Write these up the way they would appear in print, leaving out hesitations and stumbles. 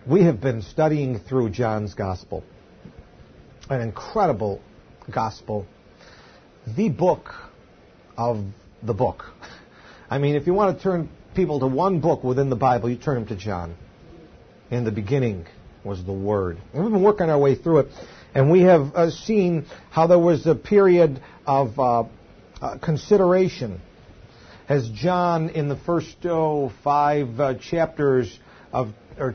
We have been studying through John's Gospel, an incredible Gospel, the book of the book. I mean, if you want to turn people to one book within the Bible, you turn them to John. In the beginning was the Word. And we've been working our way through it, and we have seen how there was a period of consideration as John, in the first 5 chapters of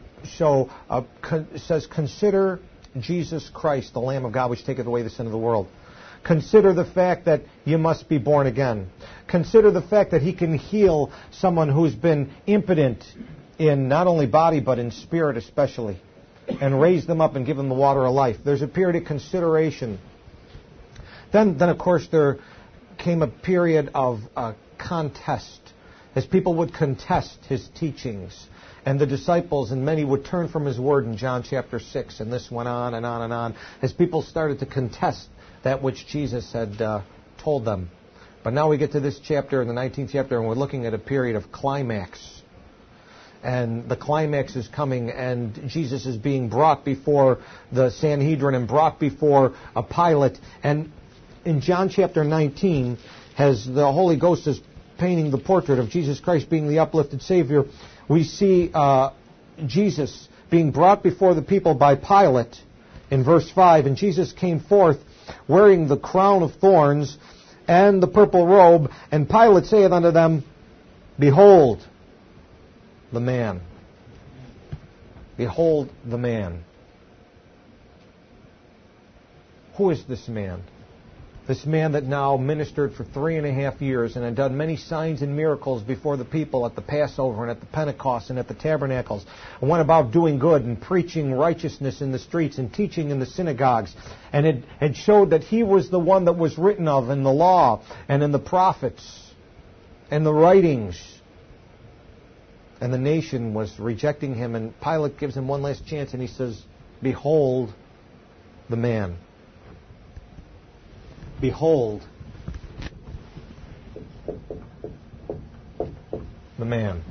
says, "Consider Jesus Christ, the Lamb of God, which taketh away the sin of the world. Consider the fact that you must be born again. Consider the fact that He can heal someone who's been impotent in not only body but in spirit especially, and raise them up and give them the water of life." There's a period of consideration. Then of course, there came a period of contest, as people would contest His teachings. And the disciples and many would turn from His Word in John chapter 6. And this went on and on and on as people started to contest that which Jesus had told them. But now we get to this chapter, in the 19th chapter, and we're looking at a period of climax. And the climax is coming, and Jesus is being brought before the Sanhedrin and brought before a Pilate. And in John chapter 19, as the Holy Ghost is painting the portrait of Jesus Christ being the uplifted Savior, we see Jesus being brought before the people by Pilate in verse 5. "And Jesus came forth wearing the crown of thorns and the purple robe. And Pilate saith unto them, Behold the man. Behold the man." Who is this man? This man that now ministered for 3.5 years and had done many signs and miracles before the people at the Passover and at the Pentecost and at the Tabernacles, and went about doing good and preaching righteousness in the streets and teaching in the synagogues, and it had showed that he was the one that was written of in the law and in the prophets and the writings. And the nation was rejecting him, and Pilate gives him one last chance, and he says, "Behold the man. Behold the man."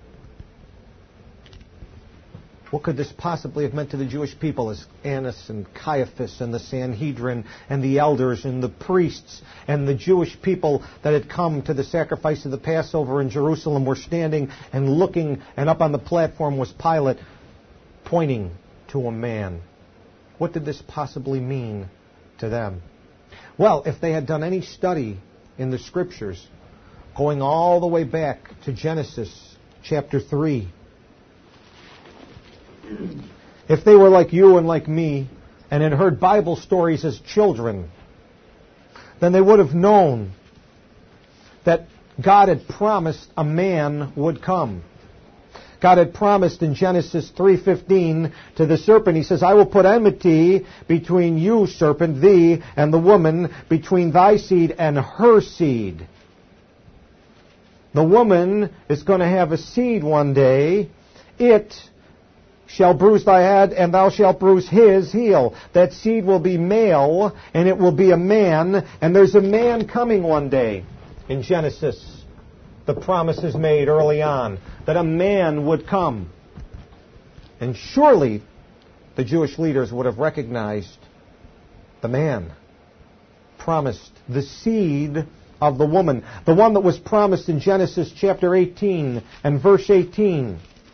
What could this possibly have meant to the Jewish people, as Annas and Caiaphas and the Sanhedrin and the elders and the priests and the Jewish people that had come to the sacrifice of the Passover in Jerusalem were standing and looking, and up on the platform was Pilate pointing to a man? What did this possibly mean to them? Well, if they had done any study in the Scriptures, going all the way back to Genesis chapter 3, if they were like you and like me and had heard Bible stories as children, then they would have known that God had promised a man would come. God had promised in Genesis 3:15 to the serpent, He says, "I will put enmity between you, serpent, thee, and the woman, between thy seed and her seed." The woman is going to have a seed one day. "It shall bruise thy head, and thou shalt bruise his heel." That seed will be male, and it will be a man, and there's a man coming one day in Genesis. The promise is made early on that a man would come. And surely the Jewish leaders would have recognized the man promised, the seed of the woman, the one that was promised in Genesis chapter 18 and verse 18.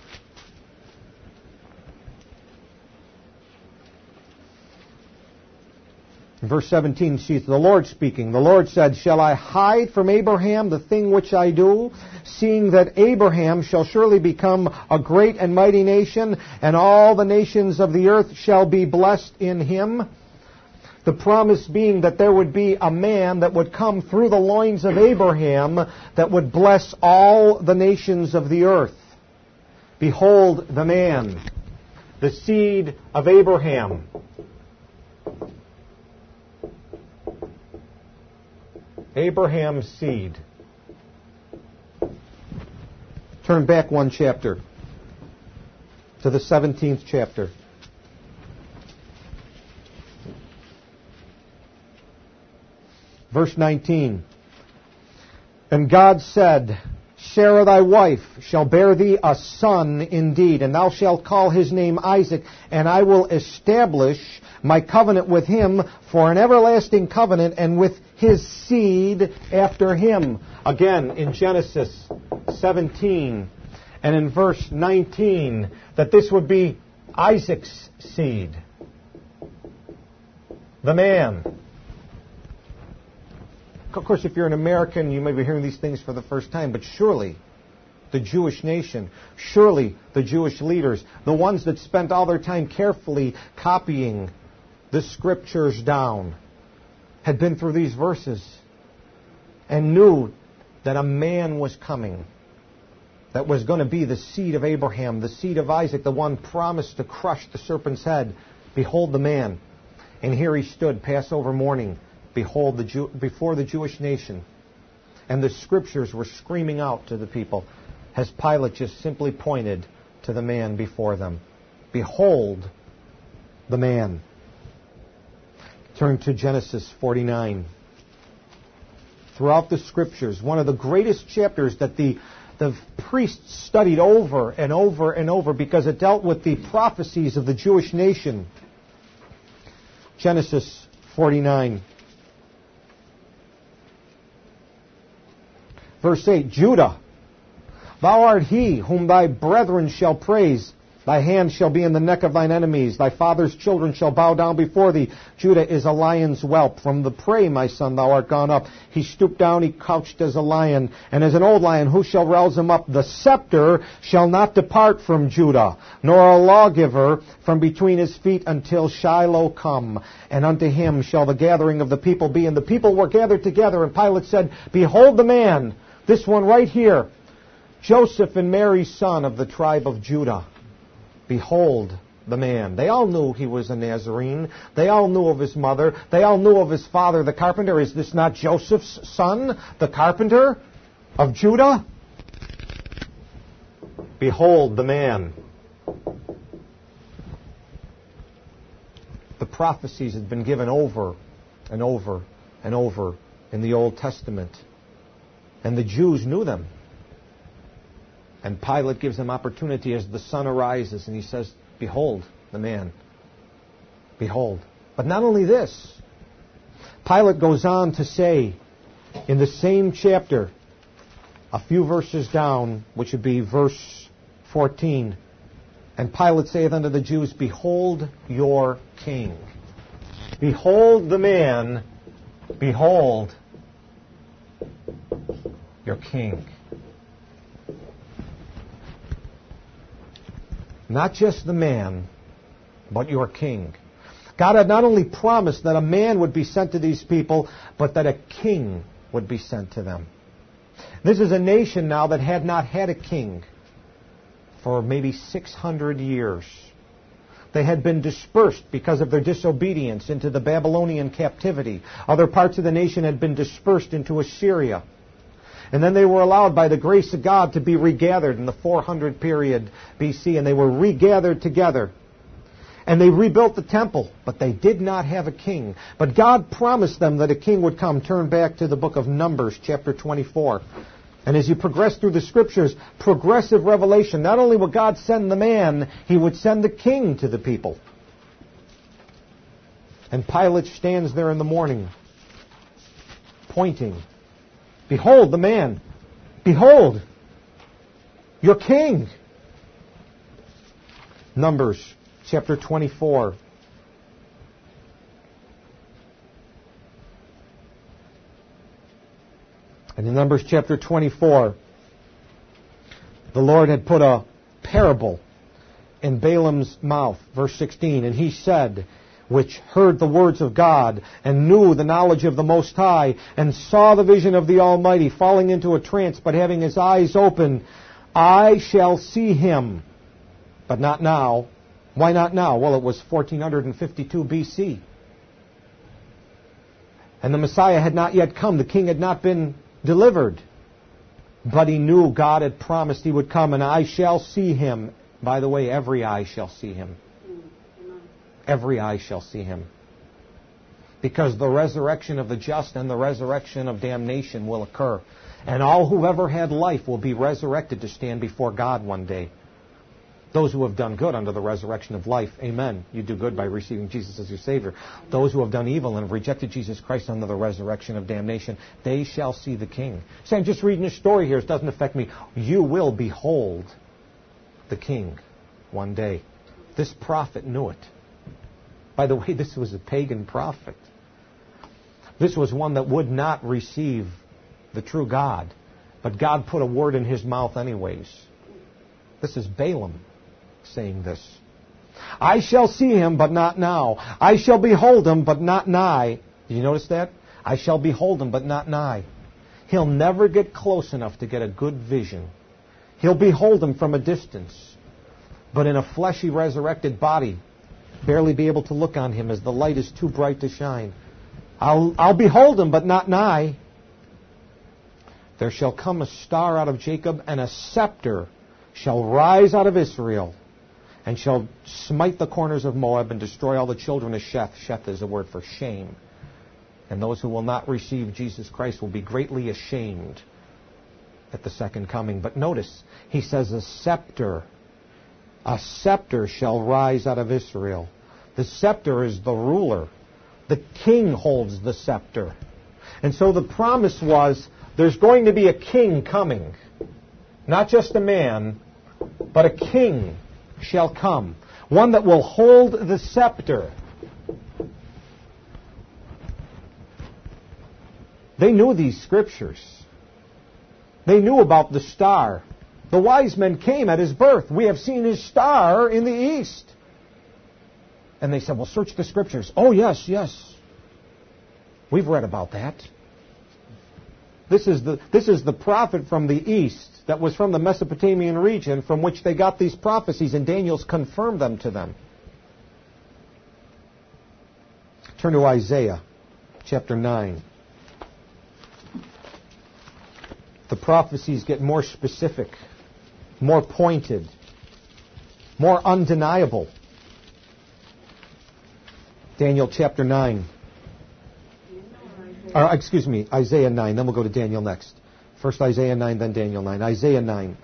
In verse 17, see the Lord speaking. The Lord said, "Shall I hide from Abraham the thing which I do, seeing that Abraham shall surely become a great and mighty nation, and all the nations of the earth shall be blessed in him?" The promise being that there would be a man that would come through the loins of Abraham that would bless all the nations of the earth. Behold the man, the seed of Abraham. Abraham's seed. Turn back one chapter to the 17th chapter. Verse 19. "And God said, Sarah thy wife shall bear thee a son indeed, and thou shalt call his name Isaac, and I will establish my covenant with him for an everlasting covenant, and with his seed after him. Again, in Genesis 17 and in verse 19, that this would be Isaac's seed. The man. Of course, if you're an American, you may be hearing these things for the first time, but surely the Jewish nation, surely the Jewish leaders, the ones that spent all their time carefully copying the scriptures down, had been through these verses and knew that a man was coming that was going to be the seed of Abraham, the seed of Isaac, the one promised to crush the serpent's head. Behold the man. And here he stood, Passover morning, behold, before the Jewish nation. And the scriptures were screaming out to the people as Pilate just simply pointed to the man before them. Behold the man. Turn to Genesis 49. Throughout the scriptures, one of the greatest chapters that the priests studied over and over and over because it dealt with the prophecies of the Jewish nation. Genesis 49. Verse 8, Judah, thou art he whom thy brethren shall praise. Thy hand shall be in the neck of thine enemies. Thy father's children shall bow down before thee. Judah is a lion's whelp. From the prey, my son, thou art gone up. He stooped down, he couched as a lion. And as an old lion, who shall rouse him up? The scepter shall not depart from Judah, nor a lawgiver from between his feet until Shiloh come. And unto him shall the gathering of the people be. And the people were gathered together. And Pilate said, Behold the man, this one right here, Joseph and Mary's son of the tribe of Judah. Behold the man. They all knew he was a Nazarene. They all knew of his mother. They all knew of his father, the carpenter. Is this not Joseph's son, the carpenter of Judah? Behold the man. The prophecies had been given over and over and over in the Old Testament. And the Jews knew them. And Pilate gives them opportunity as the sun arises, and he says, Behold the man. Behold. But not only this, Pilate goes on to say in the same chapter, a few verses down, which would be verse 14, and Pilate saith unto the Jews, Behold your king. Behold the man. Behold your king. Not just the man, but your king. God had not only promised that a man would be sent to these people, but that a king would be sent to them. This is a nation now that had not had a king for maybe 600 years. They had been dispersed because of their disobedience into the Babylonian captivity. Other parts of the nation had been dispersed into Assyria. And then they were allowed by the grace of God to be regathered in the 400 period BC, and they were regathered together. And they rebuilt the temple, but they did not have a king. But God promised them that a king would come. Turn back to the book of Numbers, chapter 24. And as you progress through the scriptures, progressive revelation, not only would God send the man, he would send the king to the people. And Pilate stands there in the morning, pointing. Behold the man. Behold your king. Numbers chapter 24. And in Numbers chapter 24, the Lord had put a parable in Balaam's mouth. Verse 16, and he said, which heard the words of God, and knew the knowledge of the Most High, and saw the vision of the Almighty, falling into a trance, but having his eyes open, I shall see him, but not now. Why not now? Well, it was 1452 BC. And the Messiah had not yet come. The king had not been delivered. But he knew God had promised he would come, and I shall see him. By the way, every eye shall see him. Every eye shall see him. because the resurrection of the just and the resurrection of damnation will occur. And all who ever had life will be resurrected to stand before God one day. Those who have done good under the resurrection of life, amen. You do good by receiving Jesus as your Savior. Those who have done evil and have rejected Jesus Christ under the resurrection of damnation, they shall see the King. So I'm just reading a story here. It doesn't affect me. You will behold the King one day. This prophet knew it. By the way, this was a pagan prophet. This was one that would not receive the true God. But God put a word in his mouth anyways. This is Balaam saying this. I shall see him, but not now. I shall behold him, but not nigh. Did you notice that? I shall behold him, but not nigh. He'll never get close enough to get a good vision. He'll behold him from a distance. But in a fleshy, resurrected body, barely be able to look on him as the light is too bright to shine. I'll behold him, but not nigh. There shall come a star out of Jacob, and a scepter shall rise out of Israel, and shall smite the corners of Moab, and destroy all the children of Sheth. Sheth is a word for shame. And those who will not receive Jesus Christ will be greatly ashamed at the second coming. But notice, he says a scepter shall rise out of Israel. The scepter is the ruler. The king holds the scepter. And so the promise was, there's going to be a king coming. Not just a man, but a king shall come. One that will hold the scepter. They knew these scriptures. They knew about the star. The wise men came at his birth. We have seen his star in the east. And they said, well, search the scriptures. Oh, yes, yes. We've read about that. This is the prophet from the east that was from the Mesopotamian region from which they got these prophecies, and Daniel's confirmed them to them. Turn to Isaiah chapter 9. The prophecies get more specific, more pointed, more undeniable. Daniel chapter 9. Isaiah 9. Then we'll go to Daniel next. First Isaiah 9, then Daniel 9. Isaiah 9.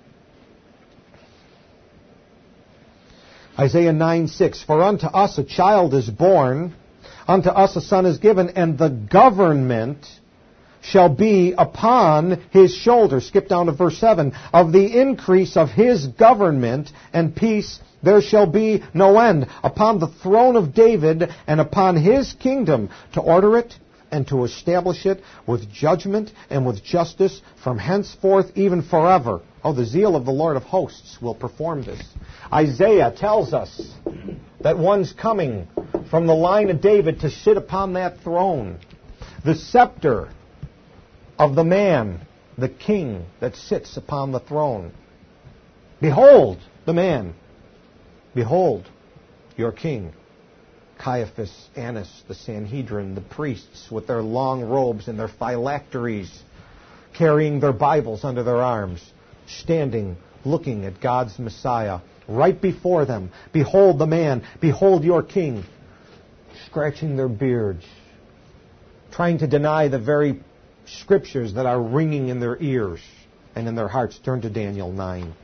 Isaiah 9:6. For unto us a child is born, unto us a son is given, and the government shall be upon his shoulders. Skip down to verse 7. Of the increase of his government and peace there shall be no end, upon the throne of David and upon his kingdom, to order it and to establish it with judgment and with justice from henceforth even forever. Oh, the zeal of the Lord of hosts will perform this. Isaiah tells us that one's coming from the line of David to sit upon that throne. The scepter of the man, the king that sits upon the throne. Behold the man. Behold your king. Caiaphas, Annas, the Sanhedrin, the priests with their long robes and their phylacteries, carrying their Bibles under their arms, standing, looking at God's Messiah right before them. Behold the man. Behold your king. Scratching their beards, trying to deny the very scriptures that are ringing in their ears and in their hearts. Turn to Daniel 9.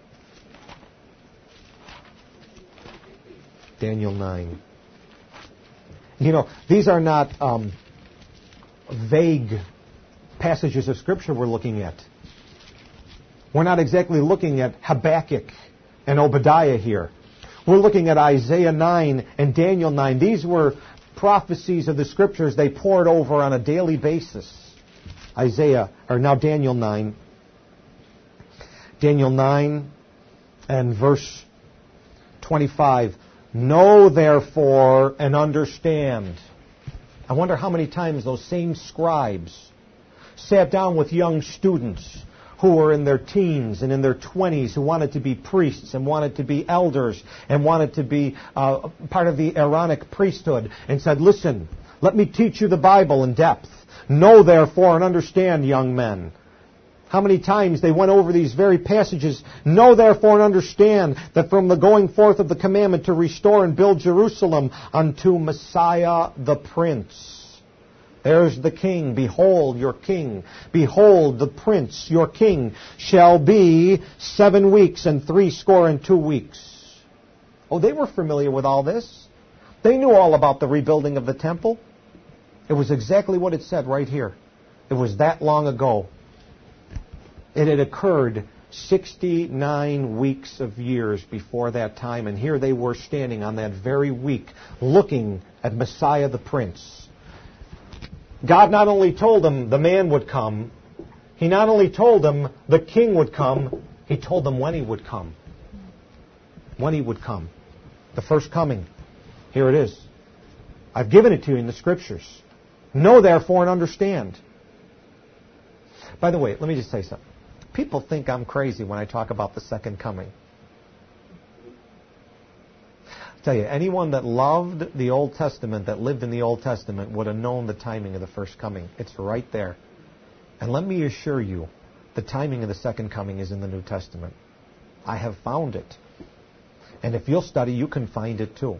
Daniel 9. You know, these are not vague passages of Scripture we're looking at. We're not exactly looking at Habakkuk and Obadiah here. We're looking at Isaiah 9 and Daniel 9. These were prophecies of the Scriptures they poured over on a daily basis. Daniel 9. Daniel 9 and verse 25. Know therefore and understand. I wonder how many times those same scribes sat down with young students who were in their teens and in their 20s, who wanted to be priests and wanted to be elders and wanted to be part of the Aaronic priesthood, and said, listen, let me teach you the Bible in depth. Know therefore and understand, young men. How many times they went over these very passages. Know therefore and understand that from the going forth of the commandment to restore and build Jerusalem unto Messiah the Prince. There's the king. Behold your king. Behold the prince, your king, shall be 7 weeks and 62 weeks. Oh, they were familiar with all this. They knew all about the rebuilding of the temple. It was exactly what it said right here. It was that long ago. It had occurred 69 weeks of years before that time, and here they were standing on that very week looking at Messiah the Prince. God not only told them the man would come, He not only told them the king would come, He told them when he would come. When he would come. The first coming. Here it is. I've given it to you in the Scriptures. Know therefore and understand. By the way, let me just say something. People think I'm crazy when I talk about the second coming. I tell you, anyone that loved the Old Testament, that lived in the Old Testament, would have known the timing of the first coming. It's right there. And let me assure you, the timing of the second coming is in the New Testament. I have found it. And if you'll study, you can find it too.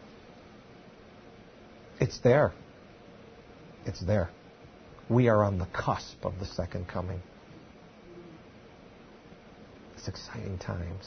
It's there. It's there. We are on the cusp of the second coming. It's exciting times.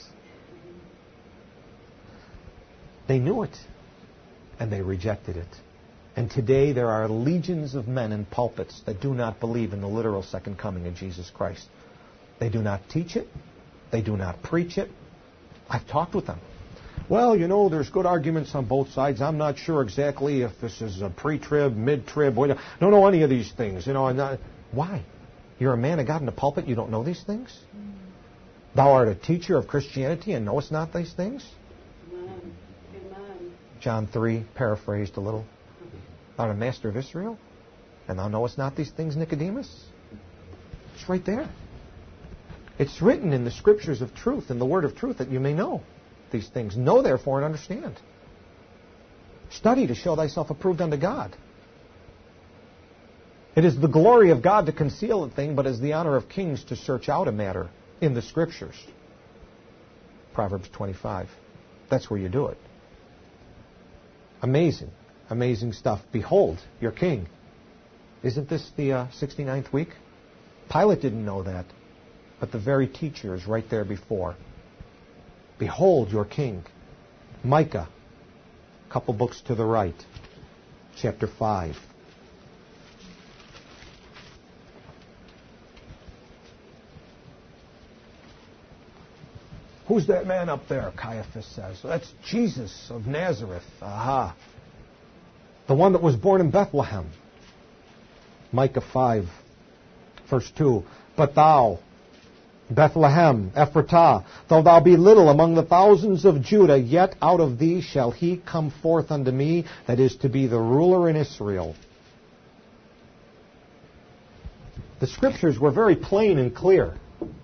They knew it, and they rejected it. And today there are legions of men in pulpits that do not believe in the literal second coming of Jesus Christ. They do not teach it. They do not preach it. I've talked with them. Well, you know, there's good arguments on both sides. I'm not sure exactly if this is a pre-trib, mid-trib. I don't know any of these things. Why? You're a man of God in the pulpit. You don't know these things? Thou art a teacher of Christianity and knowest not these things? Amen. John 3, paraphrased a little. Thou art a master of Israel, and thou knowest not these things, Nicodemus? It's right there. It's written in the Scriptures of truth, in the Word of truth, that you may know these things. Know therefore and understand. Study to show thyself approved unto God. It is the glory of God to conceal a thing, but is the honor of kings to search out a matter in the Scriptures. Proverbs 25. That's where you do it. Amazing. Amazing stuff. Behold, your king. Isn't this the 69th week? Pilate didn't know that, but the very teacher is right there before. Behold, your king. Micah, a couple books to the right, chapter 5. Who's that man up there? Caiaphas says. That's Jesus of Nazareth. Aha. The one that was born in Bethlehem. Micah 5, verse 2. But thou, Bethlehem, Ephratah, though thou be little among the thousands of Judah, yet out of thee shall he come forth unto me, that is to be the ruler in Israel. The Scriptures were very plain and clear.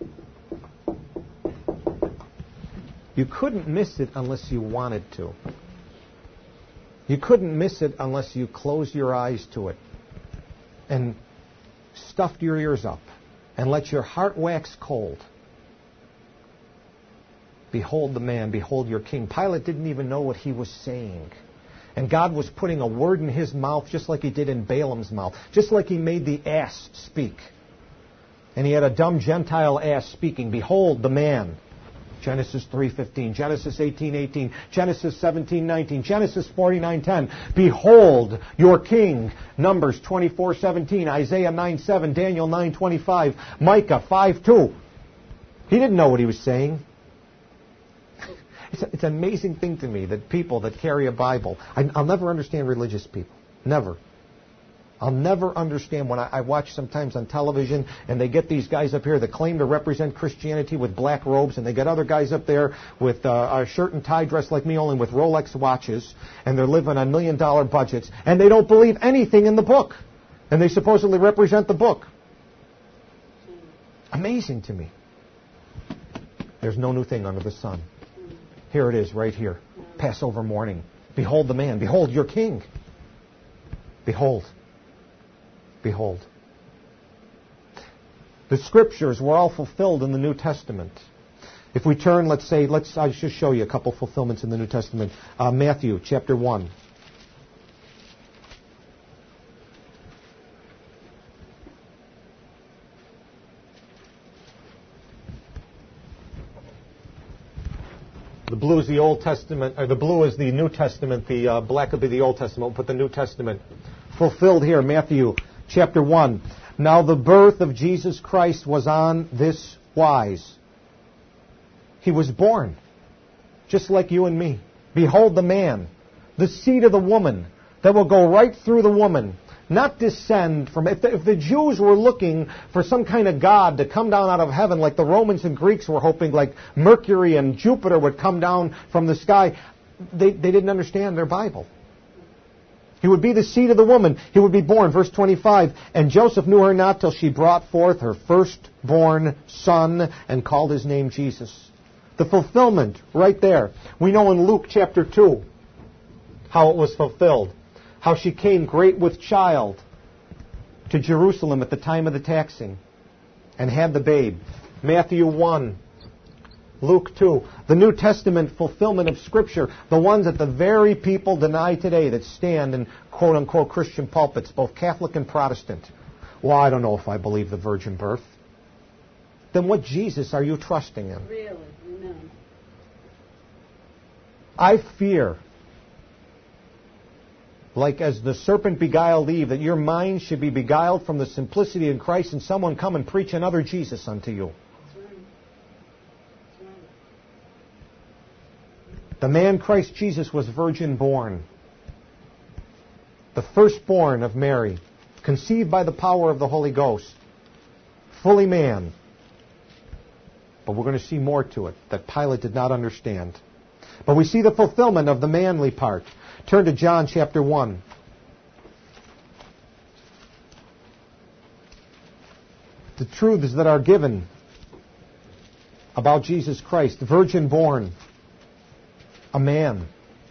You couldn't miss it unless you wanted to. You couldn't miss it unless you closed your eyes to it and stuffed your ears up and let your heart wax cold. Behold the man, behold your king. Pilate didn't even know what he was saying. And God was putting a word in his mouth just like he did in Balaam's mouth. Just like he made the ass speak. And he had a dumb Gentile ass speaking. Behold the man. Genesis 3:15, Genesis 18:18, Genesis 17:19, Genesis 49:10. Behold your king. Numbers 24:17, Isaiah 9:7, Daniel 9:25, Micah 5:2. He didn't know what he was saying. It's an amazing thing to me that people that carry a Bible, I'll never understand religious people. Never. I'll never understand when I watch sometimes on television and they get these guys up here that claim to represent Christianity with black robes, and they get other guys up there with a shirt and tie dressed like me, only with Rolex watches, and they're living on $1 million budgets, and they don't believe anything in the book. And they supposedly represent the book. Amazing to me. There's no new thing under the sun. Here it is, right here. Passover morning. Behold the man. Behold your king. Behold. Behold. The Scriptures were all fulfilled in the New Testament. If we turn, I'll just show you a couple fulfillments in the New Testament. Matthew chapter 1. The blue is the Old Testament, or the blue is the New Testament, the black will be the Old Testament. We'll put the New Testament fulfilled here, Matthew chapter 1. Now the birth of Jesus Christ was on this wise. He was born, just like you and me. Behold the man, the seed of the woman, that will go right through the woman, not descend from... If the Jews were looking for some kind of God to come down out of heaven, like the Romans and Greeks were hoping, like Mercury and Jupiter would come down from the sky, they didn't understand their Bible. He would be the seed of the woman. He would be born. Verse 25, and Joseph knew her not till she brought forth her firstborn son and called his name Jesus. The fulfillment right there. We know in Luke chapter 2 how it was fulfilled. How she came great with child to Jerusalem at the time of the taxing and had the babe. Matthew 1, Luke 2. The New Testament fulfillment of Scripture. The ones that the very people deny today that stand in quote-unquote Christian pulpits, both Catholic and Protestant. Well, I don't know if I believe the virgin birth. Then what Jesus are you trusting in? Really? No. I fear, like as the serpent beguiled Eve, that your mind should be beguiled from the simplicity in Christ and someone come and preach another Jesus unto you. That's right. That's right. The man Christ Jesus was virgin born. The firstborn of Mary, conceived by the power of the Holy Ghost. Fully man. But we're going to see more to it that Pilate did not understand. But we see the fulfillment of the manly part. Turn to John chapter 1. The truths that are given about Jesus Christ, virgin born, a man.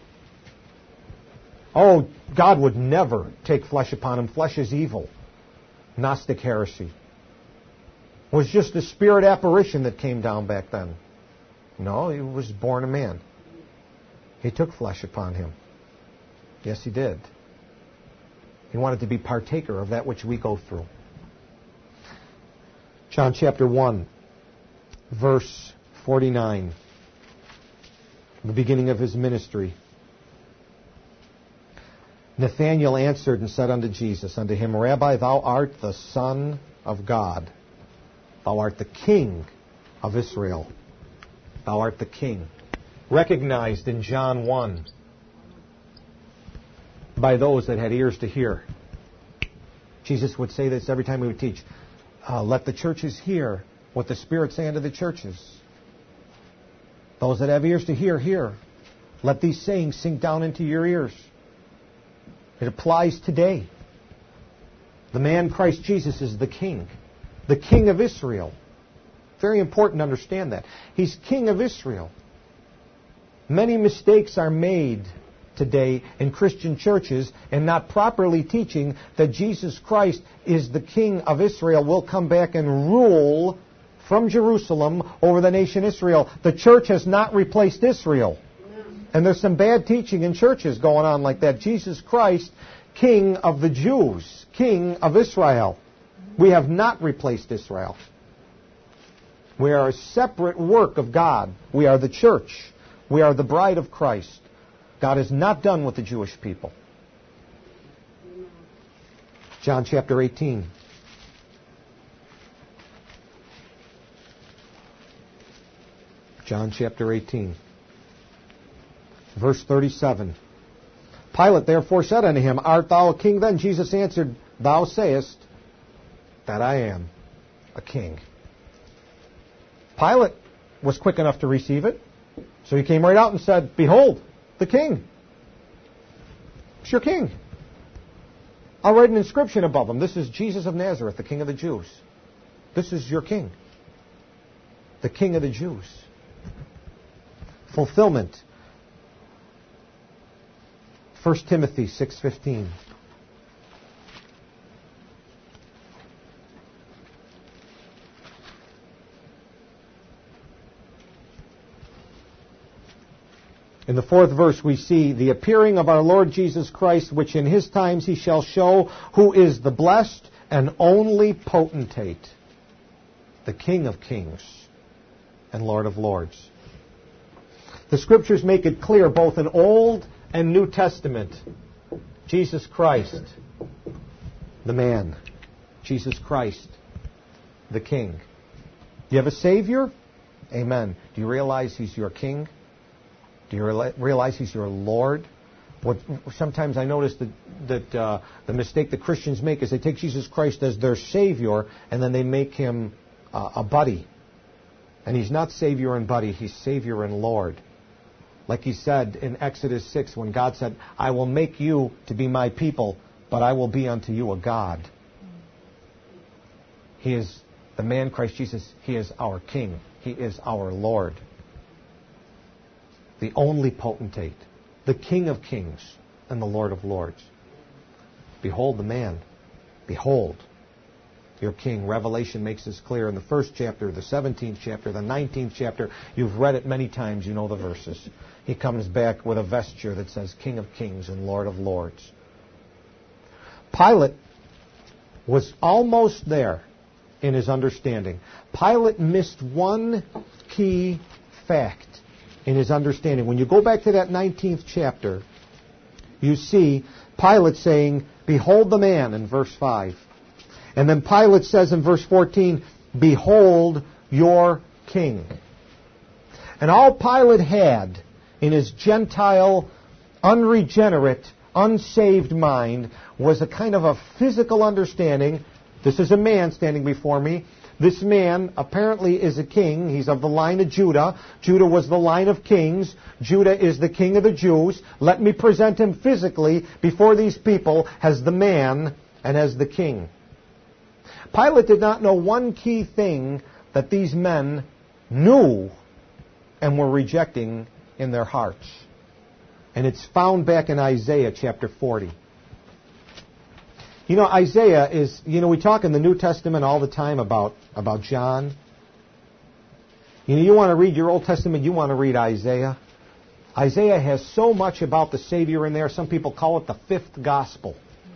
Oh, God would never take flesh upon him. Flesh is evil. Gnostic heresy. It was just a spirit apparition that came down back then. No, he was born a man. He took flesh upon him. Yes, he did. He wanted to be partaker of that which we go through. John chapter 1, verse 49. The beginning of his ministry. Nathanael answered and said unto Jesus, unto him, Rabbi, thou art the Son of God. Thou art the King of Israel. Thou art the King. Recognized in John 1 by those that had ears to hear. Jesus would say this every time he would teach. Let the churches hear what the Spirit say unto the churches. Those that have ears to hear, hear. Let these sayings sink down into your ears. It applies today. The man Christ Jesus is the King. The King of Israel. Very important to understand that. He's King of Israel. Many mistakes are made today in Christian churches and not properly teaching that Jesus Christ is the King of Israel, will come back and rule from Jerusalem over the nation Israel. The church has not replaced Israel. And there's some bad teaching in churches going on like that. Jesus Christ, King of the Jews, King of Israel. We have not replaced Israel. We are a separate work of God. We are the church. We are the bride of Christ. God is not done with the Jewish people. John chapter 18. John chapter 18. Verse 37. Pilate therefore said unto him, Art thou a king then? Jesus answered, Thou sayest that I am a king. Pilate was quick enough to receive it. So he came right out and said, Behold, the king. It's your king. I'll write an inscription above him. This is Jesus of Nazareth, the King of the Jews. This is your king. The King of the Jews. Fulfillment. 1 Timothy 6:15. In the 4th verse we see the appearing of our Lord Jesus Christ, which in his times he shall show who is the blessed and only potentate, the King of kings and Lord of lords. The Scriptures make it clear, both in Old and New Testament, Jesus Christ, the man. Jesus Christ, the King. Do you have a Savior? Amen. Do you realize he's your King? Do you realize he's your Lord? Sometimes I notice that the mistake that Christians make is they take Jesus Christ as their Savior and then they make him a buddy. And he's not Savior and buddy, he's Savior and Lord. Like he said in Exodus 6 when God said, I will make you to be my people, but I will be unto you a God. He is the man Christ Jesus. He is our King. He is our Lord. The only potentate, the King of kings and the Lord of lords. Behold the man. Behold your King. Revelation makes this clear in the 1st chapter, the 17th chapter, the 19th chapter. You've read it many times. You know the verses. He comes back with a vesture that says King of kings and Lord of lords. Pilate was almost there in his understanding. Pilate missed one key fact in his understanding. When you go back to that 19th chapter, you see Pilate saying, behold the man, in verse 5. And then Pilate says in verse 14, behold your king. And all Pilate had in his Gentile, unregenerate, unsaved mind was a kind of a physical understanding. This is a man standing before me. This man apparently is a king. He's of the line of Judah. Judah was the line of kings. Judah is the king of the Jews. Let me present him physically before these people as the man and as the king. Pilate did not know one key thing that these men knew and were rejecting in their hearts. And it's found back in Isaiah chapter 40. You know, Isaiah is, we talk in the New Testament all the time about John. You want to read your Old Testament, you want to read Isaiah. Isaiah has so much about the Savior in there, some people call it the 5th gospel.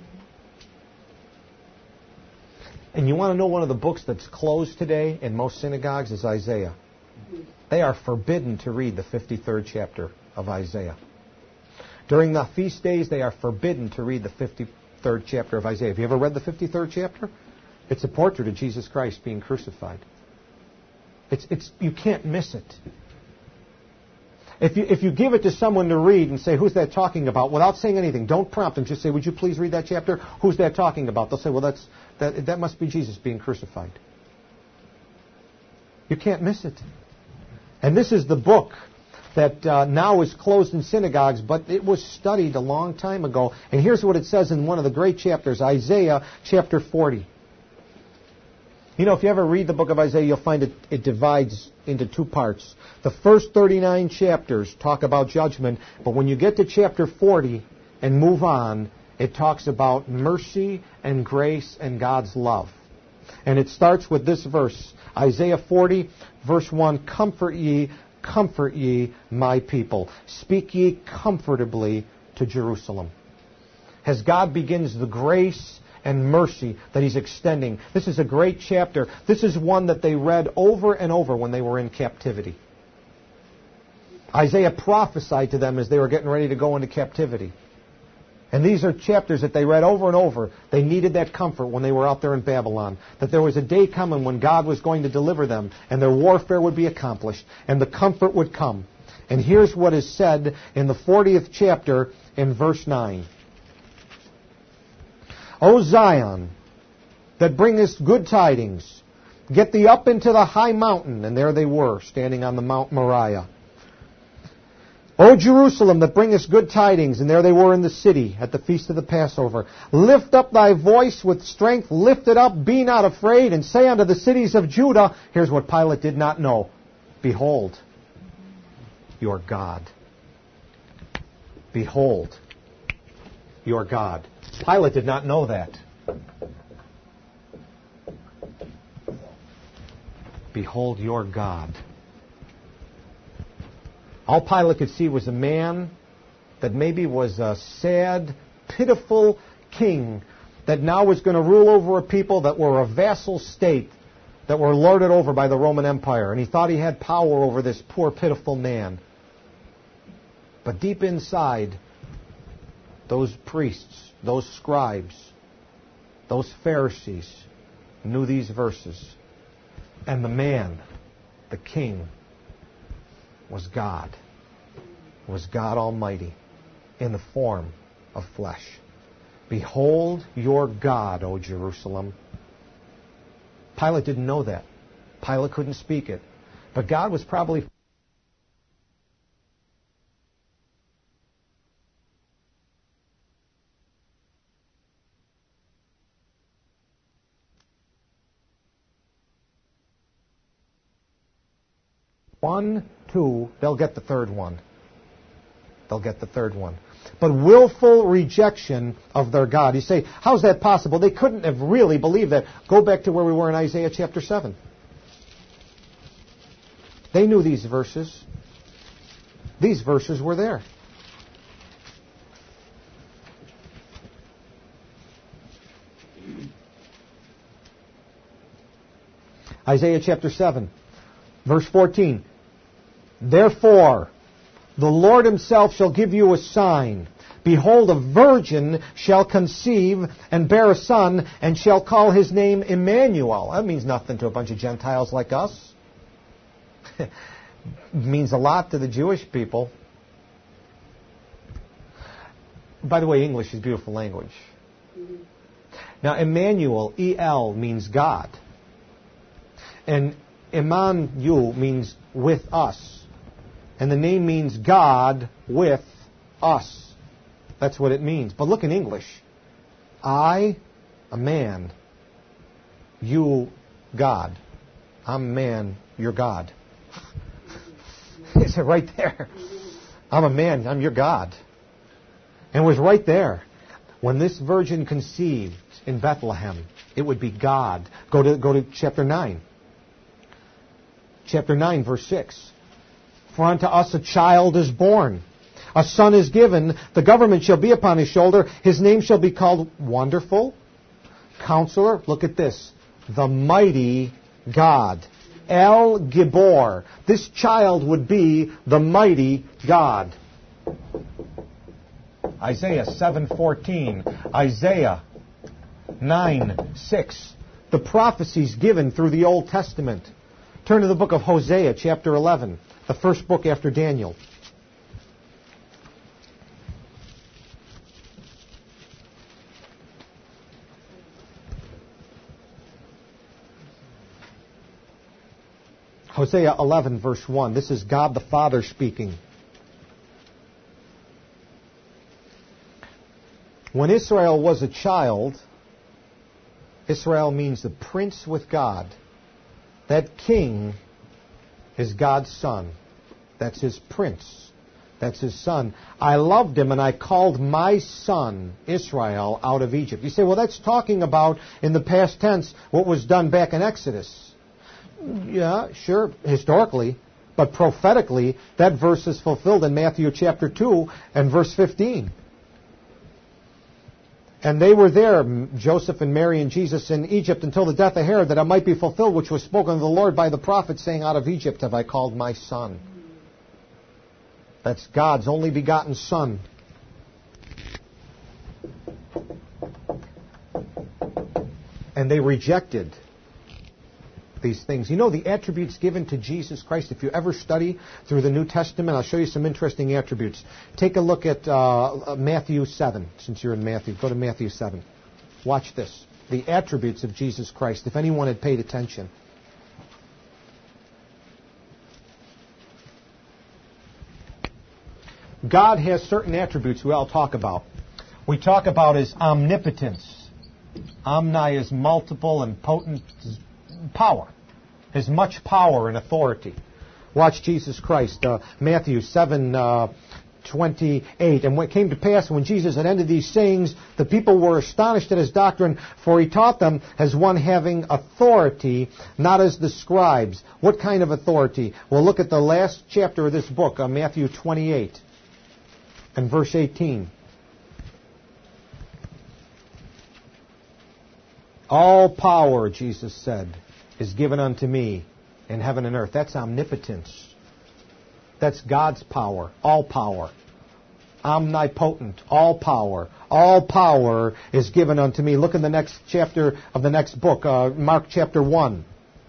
And you want to know one of the books that's closed today in most synagogues is Isaiah. They are forbidden to read the 53rd chapter of Isaiah. During the feast days, they are forbidden to read the 53rd chapter of Isaiah. Have you ever read the 53rd chapter? It's a portrait of Jesus Christ being crucified. You can't miss it. If you give it to someone to read and say, who's that talking about, without saying anything, don't prompt them, just say, would you please read that chapter? Who's that talking about? They'll say, well, that must be Jesus being crucified. You can't miss it. And this is the book that now is closed in synagogues, but it was studied a long time ago. And here's what it says in one of the great chapters, Isaiah chapter 40. If you ever read the book of Isaiah, you'll find it divides into 2 parts. The first 39 chapters talk about judgment, but when you get to chapter 40 and move on, it talks about mercy and grace and God's love. And it starts with this verse, Isaiah 40, verse 1, comfort ye, my people. Speak ye comfortably to Jerusalem. As God begins the grace and mercy that He's extending. This is a great chapter. This is one that they read over and over when they were in captivity. Isaiah prophesied to them as they were getting ready to go into captivity. And these are chapters that they read over and over. They needed that comfort when they were out there in Babylon. That there was a day coming when God was going to deliver them and their warfare would be accomplished and the comfort would come. And here's what is said in the 40th chapter in verse 9. O Zion, that bringest good tidings, get thee up into the high mountain. And there they were, standing on the Mount Moriah. O Jerusalem, that bringest good tidings, and there they were in the city at the feast of the Passover. Lift up thy voice with strength, lift it up, be not afraid, and say unto the cities of Judah, here's what Pilate did not know, behold, your God. Behold, your God. Pilate did not know that. Behold your God. All Pilate could see was a man that maybe was a sad, pitiful king that now was going to rule over a people that were a vassal state, that were lorded over by the Roman Empire. And he thought he had power over this poor, pitiful man. But deep inside, those priests, those scribes, those Pharisees knew these verses. And the man, the king, was God Almighty in the form of flesh. Behold your God, O Jerusalem. Pilate didn't know that. Pilate couldn't speak it. But God was probably... One, two, they'll get the third one. They'll get the third one. But willful rejection of their God. You say, how's that possible? They couldn't have really believed that. Go back to where we were in Isaiah chapter 7. They knew these verses. These verses were there. Isaiah chapter 7, verse 14. Therefore, the Lord himself shall give you a sign. Behold, a virgin shall conceive and bear a son, and shall call his name Emmanuel. That means nothing to a bunch of Gentiles like us. It means a lot to the Jewish people. By the way, English is a beautiful language. Now, Emmanuel, E-L, means God. And Emmanuel means with us. And the name means God with us. That's what it means. But look in English. I, a man. You, God. I'm a man. You're God. Is it right there? I'm a man. I'm your God. And it was right there. When this virgin conceived in Bethlehem, it would be God. Go to chapter 9. Chapter 9, verse 6. For unto us a child is born. A son is given. The government shall be upon his shoulder. His name shall be called Wonderful, Counselor. Look at this. The Mighty God. El Gibor. This child would be the mighty God. Isaiah 7:14. Isaiah 9:6. The prophecies given through the Old Testament. Turn to the book of Hosea, chapter 11. The first book after Daniel. Hosea 11, verse 1. This is God the Father speaking. When Israel was a child, Israel means the prince with God. That king is God's son. That's his prince. That's his son. I loved him and I called my son Israel out of Egypt. You say, well, that's talking about in the past tense what was done back in Exodus. Yeah, sure, historically. But prophetically, that verse is fulfilled in Matthew chapter 2 and verse 15. And they were there, Joseph and Mary and Jesus, in Egypt until the death of Herod, that it might be fulfilled, which was spoken of the Lord by the prophet, saying, out of Egypt have I called my son. That's God's only begotten Son. And they rejected these things. You know the attributes given to Jesus Christ, if you ever study through the New Testament, I'll show you some interesting attributes. Take a look at Matthew 7, since you're in Matthew. Go to Matthew 7. Watch this. The attributes of Jesus Christ, if anyone had paid attention. God has certain attributes we all talk about. We talk about his omnipotence. Omni is multiple and potent power. His much power and authority. Watch Jesus Christ. Matthew 7, 28. And when it came to pass, when Jesus had ended these sayings, the people were astonished at his doctrine, for he taught them as one having authority, not as the scribes. What kind of authority? Well, look at the last chapter of this book, Matthew 28 and verse 18. All power, Jesus said, is given unto me in heaven and earth. That's omnipotence. That's God's power. All power. Omnipotent. All power. All power is given unto me. Look in the next chapter of the next book, Mark chapter 1.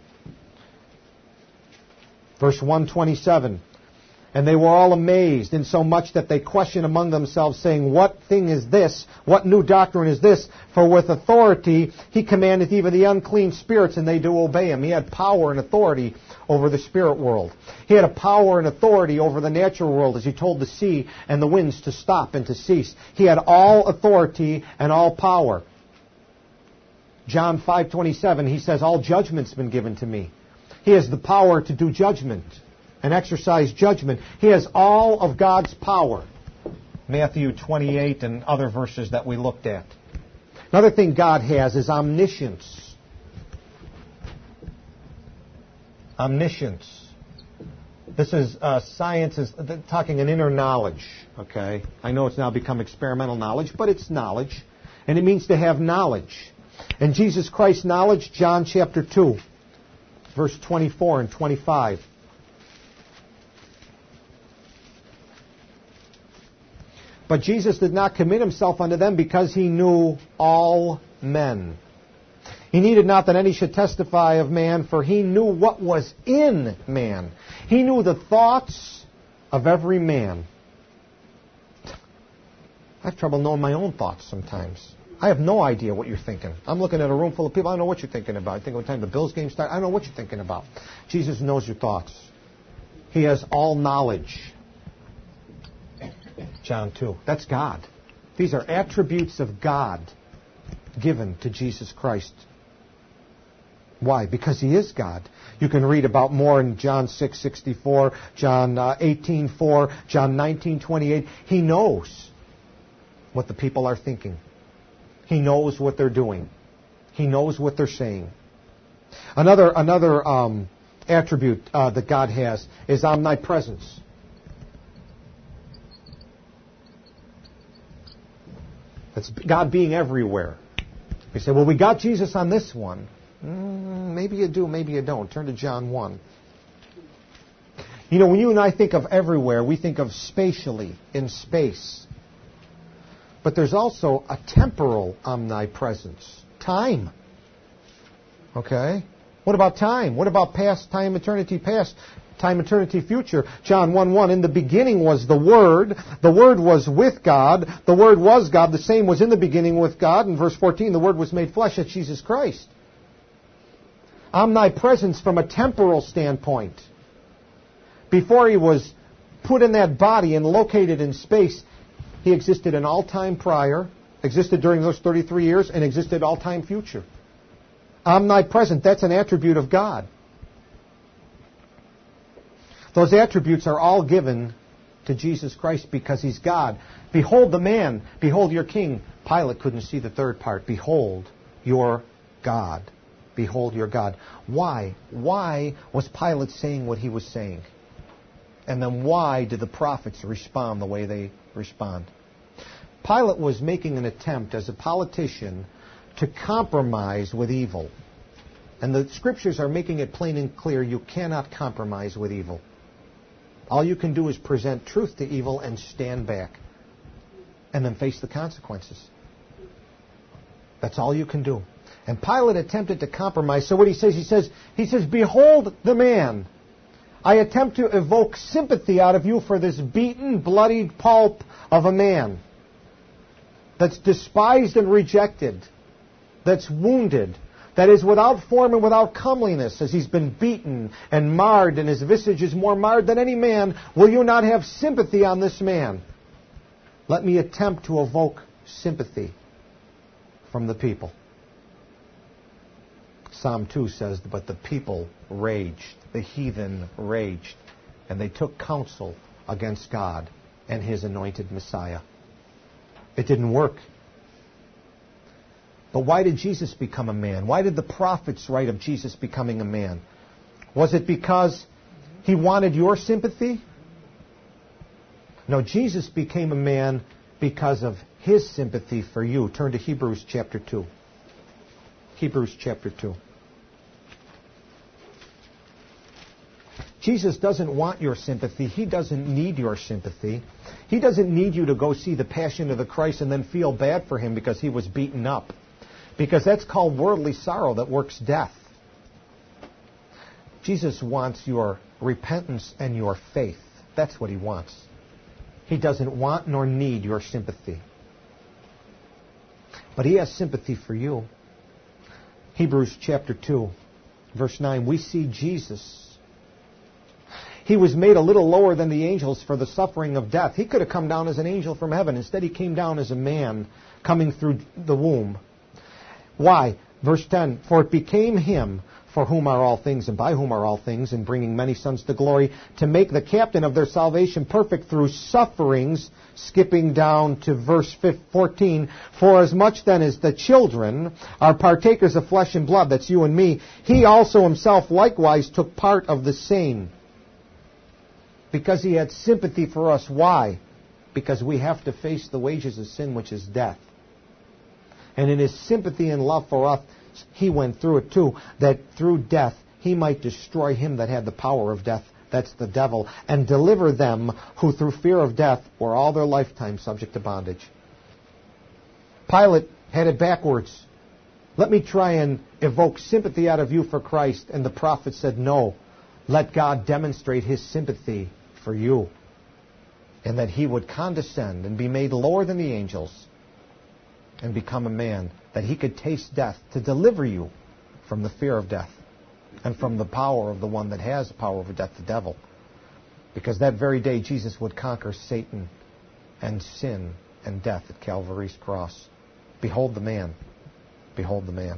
Verse 127. And they were all amazed, insomuch that they questioned among themselves, saying, What thing is this? What new doctrine is this? For with authority he commandeth even the unclean spirits, and they do obey him. He had power and authority over the spirit world. He had a power and authority over the natural world, as he told the sea and the winds to stop and to cease. He had all authority and all power. John 5:27, he says, All judgment's been given to me. He has the power to do judgment and exercise judgment. He has all of God's power. Matthew 28 and other verses that we looked at. Another thing God has is omniscience. Omniscience. This is science is talking an inner knowledge. Okay, I know it's now become experimental knowledge, but it's knowledge, and it means to have knowledge. And Jesus Christ's knowledge, John chapter 2, verse 24 and 25. But Jesus did not commit himself unto them, because he knew all men. He needed not that any should testify of man, for he knew what was in man. He knew the thoughts of every man. I have trouble knowing my own thoughts sometimes. I have no idea what you're thinking. I'm looking at a room full of people. I don't know what you're thinking about. I think what time the Bills game starts. I don't know what you're thinking about. Jesus knows your thoughts. He has all knowledge. John 2. That's God. These are attributes of God given to Jesus Christ. Why? Because he is God. You can read about more in John 6:64, John 18:4, John 19:28. He knows what the people are thinking. He knows what they're doing. He knows what they're saying. Another attribute that God has is omnipresence. That's God being everywhere. You say, well, we got Jesus on this one. Maybe you do, maybe you don't. Turn to John 1. You know, when you and I think of everywhere, we think of spatially, in space. But there's also a temporal omnipresence. Time. Okay? What about time? What about past, time, eternity past, time, eternity future? John 1:1, in the beginning was the Word. The Word was with God. The Word was God. The same was in the beginning with God. In verse 14, the Word was made flesh. That's Jesus Christ. Omnipresence from a temporal standpoint. Before he was put in that body and located in space, he existed in all time prior, existed during those 33 years, and existed all time future. Omnipresent, that's an attribute of God. Those attributes are all given to Jesus Christ because he's God. Behold the man, behold your king. Pilate couldn't see the third part. Behold your God. Behold your God. Why? Why was Pilate saying what he was saying? And then why did the prophets respond the way they respond? Pilate was making an attempt as a politician to compromise with evil. And the scriptures are making it plain and clear you cannot compromise with evil. All you can do is present truth to evil and stand back. And then face the consequences. That's all you can do. And Pilate attempted to compromise. So what he says, behold the man. I attempt to evoke sympathy out of you for this beaten, bloodied pulp of a man that's despised and rejected, that's wounded, that is without form and without comeliness, as he's been beaten and marred, and his visage is more marred than any man. Will you not have sympathy on this man? Let me attempt to evoke sympathy from the people. Psalm 2 says, but the people raged, the heathen raged, and they took counsel against God. and his anointed Messiah. It didn't work. But why did Jesus become a man? Why did the prophets write of Jesus becoming a man? Was it because he wanted your sympathy? No, Jesus became a man because of his sympathy for you. Turn to Hebrews chapter 2. Hebrews chapter 2. Jesus doesn't want your sympathy. He doesn't need your sympathy. He doesn't need you to go see the Passion of the Christ and then feel bad for him because he was beaten up. Because that's called worldly sorrow that works death. Jesus wants your repentance and your faith. That's what he wants. He doesn't want nor need your sympathy. But he has sympathy for you. Hebrews chapter 2, verse 9, we see Jesus. He was made a little lower than the angels for the suffering of death. He could have come down as an angel from heaven. Instead, he came down as a man coming through the womb. Why? Verse 10, for it became him for whom are all things and by whom are all things, in bringing many sons to glory, to make the captain of their salvation perfect through sufferings, skipping down to verse 14, for as much then as the children are partakers of flesh and blood, that's you and me, he also himself likewise took part of the same. Because he had sympathy for us. Why? Because we have to face the wages of sin, which is death. And in his sympathy and love for us, he went through it too, that through death he might destroy him that had the power of death, that's the devil, and deliver them who through fear of death were all their lifetime subject to bondage. Pilate had it backwards. Let me try and evoke sympathy out of you for Christ. And the prophet said, no, let God demonstrate his sympathy for you, and that he would condescend and be made lower than the angels and become a man, that he could taste death to deliver you from the fear of death and from the power of the one that has power over death, the devil. Because that very day Jesus would conquer Satan and sin and death at Calvary's cross. Behold the man. Behold the man.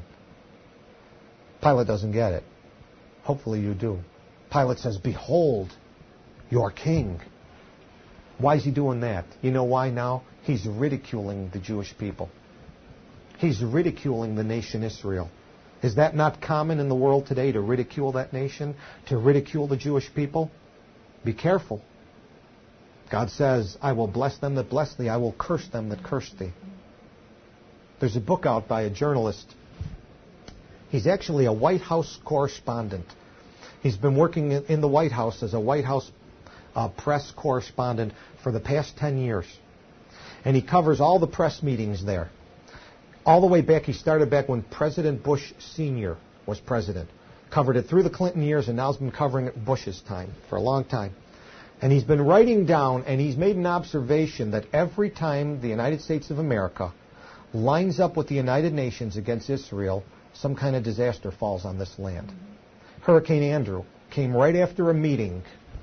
Pilate doesn't get it. Hopefully you do. Pilate says, behold your king. Why is he doing that? You know why now? He's ridiculing the Jewish people. He's ridiculing the nation Israel. Is that not common in the world today, to ridicule that nation? To ridicule the Jewish people? Be careful. God says, I will bless them that bless thee. I will curse them that curse thee. There's a book out by a journalist. He's actually a White House correspondent. He's been working in the White House as a White House press correspondent for the past 10 years. And he covers all the press meetings there. All the way back, he started back when President Bush Sr. was president. Covered it through the Clinton years, and now has been covering it Bush's time for a long time. And he's been writing down, and he's made an observation that every time the United States of America lines up with the United Nations against Israel, some kind of disaster falls on this land. Hurricane Andrew came right after a meeting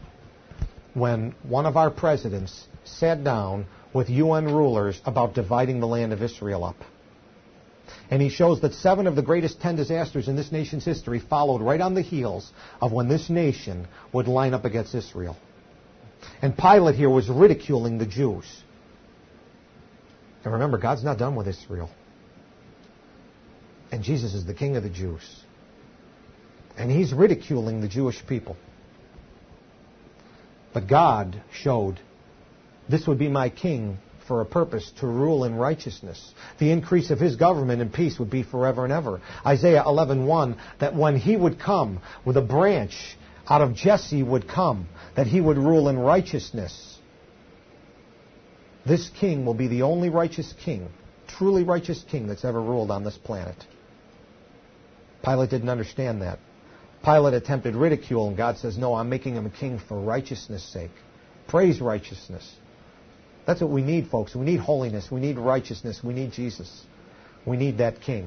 when one of our presidents sat down with UN rulers about dividing the land of Israel up. And he shows that 7 of the greatest 10 disasters in this nation's history followed right on the heels of when this nation would line up against Israel. And Pilate here was ridiculing the Jews. And remember, God's not done with Israel. And Jesus is the King of the Jews. And he's ridiculing the Jewish people. But God showed, this would be my king for a purpose, to rule in righteousness. The increase of his government and peace would be forever and ever. Isaiah 11:1, that when he would come, with a branch out of Jesse would come, that he would rule in righteousness. This king will be the only righteous king, truly righteous king that's ever ruled on this planet. Pilate didn't understand that. Pilate attempted ridicule, and God says, no, I'm making him a king for righteousness' sake. Praise righteousness. That's what we need, folks. We need holiness. We need righteousness. We need Jesus. We need that king.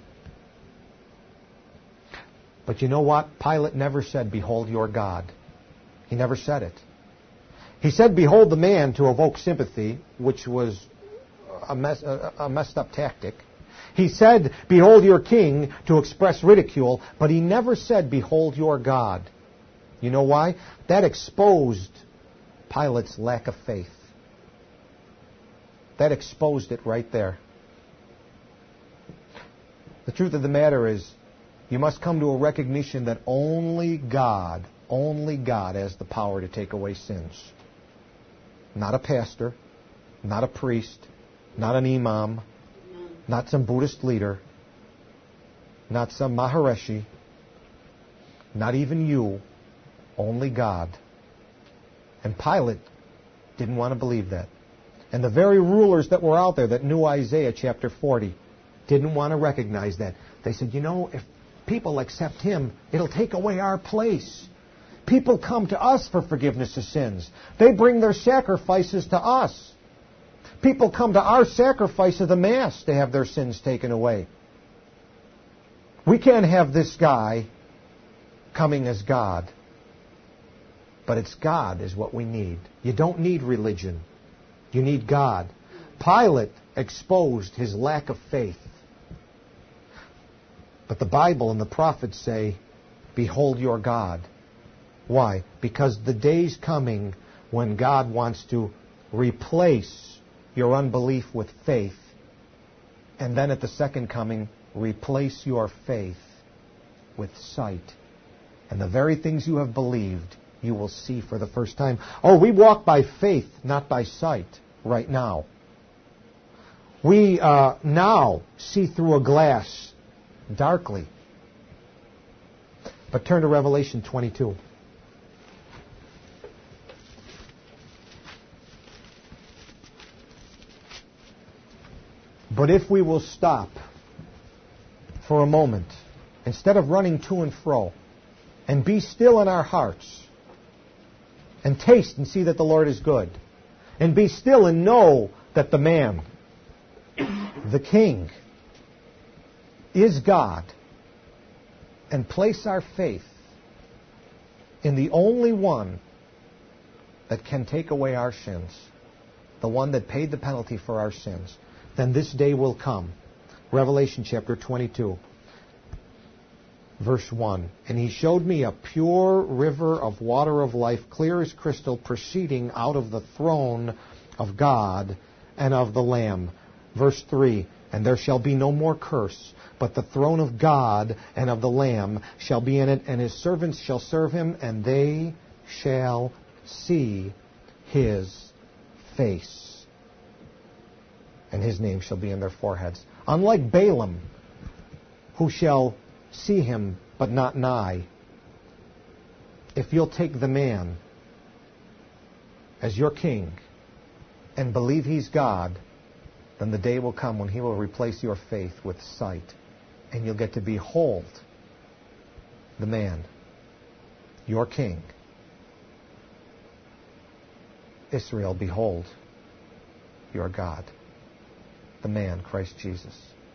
But you know what? Pilate never said, behold your God. He never said it. He said, behold the man, to evoke sympathy, which was a messed up tactic. He said, behold your king, to express ridicule, but he never said, behold your God. You know why? That exposed Pilate's lack of faith. That exposed it right there. The truth of the matter is, you must come to a recognition that only God has the power to take away sins. Not a pastor, not a priest, not an imam, not some Buddhist leader, not some Maharishi, not even you, only God. And Pilate didn't want to believe that. And the very rulers that were out there that knew Isaiah chapter 40 didn't want to recognize that. They said, if people accept him, it'll take away our place. People come to us for forgiveness of sins. They bring their sacrifices to us. People come to our sacrifice of the Mass to have their sins taken away. We can't have this guy coming as God. But it's God is what we need. You don't need religion. You need God. Pilate exposed his lack of faith. But the Bible and the prophets say, behold your God. Why? Because the day's coming when God wants to replace your unbelief with faith. And then at the second coming, replace your faith with sight. And the very things you have believed, you will see for the first time. Oh, we walk by faith, not by sight, right now. We now see through a glass darkly. But turn to Revelation 22. But if we will stop for a moment, instead of running to and fro, and be still in our hearts, and taste and see that the Lord is good, and be still and know that the man, the King, is God, and place our faith in the only one that can take away our sins, the one that paid the penalty for our sins, then this day will come. Revelation chapter 22, verse 1. And he showed me a pure river of water of life, clear as crystal, proceeding out of the throne of God and of the Lamb. Verse 3. And there shall be no more curse, but the throne of God and of the Lamb shall be in it, and his servants shall serve him, and they shall see his face. And his name shall be in their foreheads. Unlike Balaam, who shall see him but not nigh. If you'll take the man as your king and believe he's God, then the day will come when he will replace your faith with sight, and you'll get to behold the man, your king. Israel, behold your God, the man, Christ Jesus.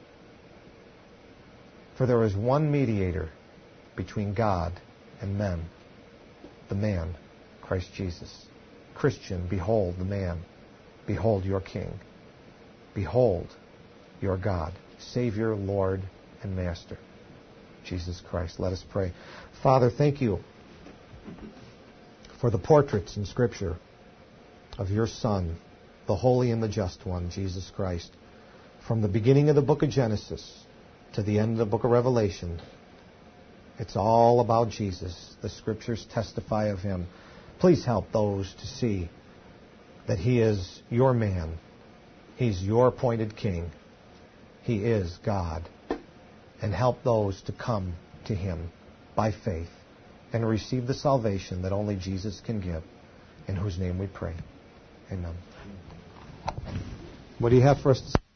For there is one mediator between God and men, the man, Christ Jesus. Christian, behold the man. Behold your King. Behold your God, Savior, Lord, and Master, Jesus Christ. Let us pray. Father, thank you for the portraits in Scripture of your Son, the Holy and the Just One, Jesus Christ. From the beginning of the book of Genesis to the end of the book of Revelation, it's all about Jesus. The Scriptures testify of him. Please help those to see that he is your man. He's your appointed king. He is God. And help those to come to him by faith and receive the salvation that only Jesus can give, in whose name we pray. Amen. What do you have for us to say?